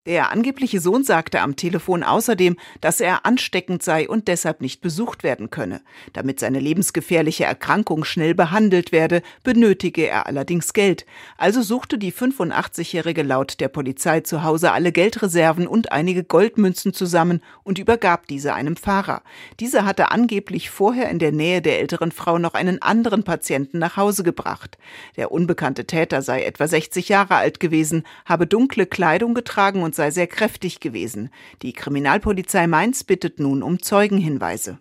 Der angebliche Sohn sagte am Telefon außerdem, dass er ansteckend sei und deshalb nicht besucht werden könne. Damit seine lebensgefährliche Erkrankung schnell behandelt werde, benötige er allerdings Geld. Also suchte die 85-Jährige laut der Polizei zu Hause alle Geldreserven und einige Goldmünzen zusammen und übergab diese einem Fahrer. Dieser hatte angeblich vorher in der Nähe der älteren Frau noch einen anderen Patienten nach Hause gebracht. Der unbekannte Täter sei etwa 60 Jahre alt gewesen, habe dunkle Kleidung getragen und sei sehr kräftig gewesen. Die Kriminalpolizei Mainz bittet nun um Zeugenhinweise.